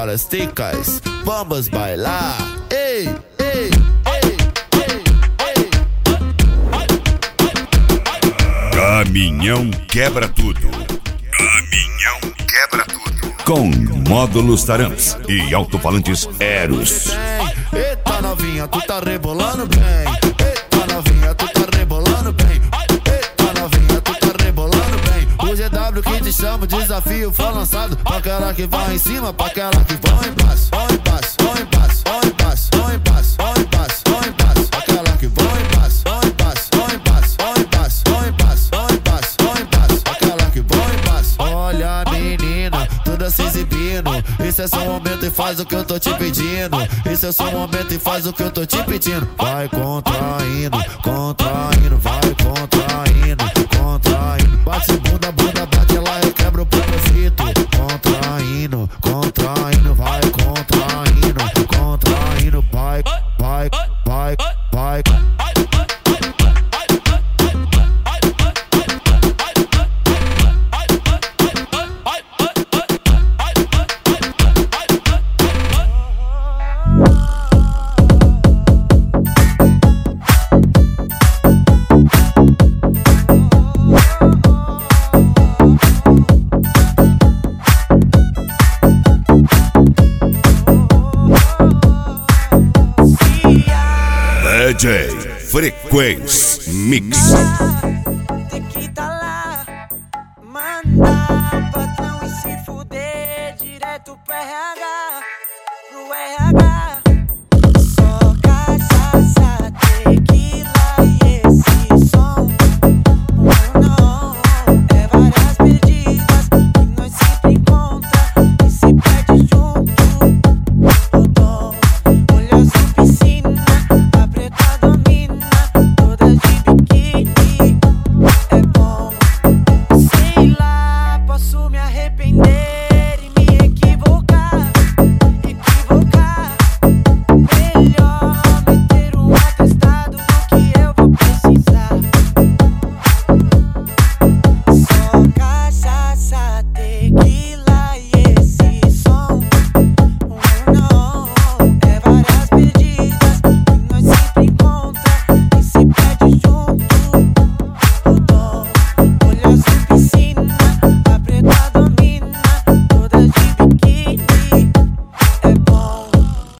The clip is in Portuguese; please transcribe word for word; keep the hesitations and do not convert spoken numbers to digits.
as ticas, vamos bailar. Ei, ei, ei, ei, ei. Caminhão quebra tudo. Caminhão quebra tudo. Com módulos Taramps e alto-falantes Eros. Eita novinha, tu tá rebolando bem. Eita novinha, tu tá rebolando bem. Eita novinha, tu tá rebolando bem. O G W que te chama, o desafio foi lançado. Pra aquela que vai em cima, pra aquela que vai embaixo. Vai embaixo, vai embaixo, vai embaixo, vai embaixo, vai embaixo, vai embaixo. Aquela que vai embaixo, vai embaixo, vai embaixo, vai embaixo, vai embaixo, vai embaixo, vai embaixo. Aquela que vai embaixo. Olha menina, toda se exibindo. Esse é seu momento e faz o que eu tô te pedindo. Esse é seu momento e faz o que eu tô te pedindo. Vai contraindo, contraindo, vai contraindo, contraindo. Bate bunda, bunda, bate lá e quebra o propósito. Contraindo, contraindo, vai contraindo, contraindo, vai, vai, vai, vai. D J Frequência Mix.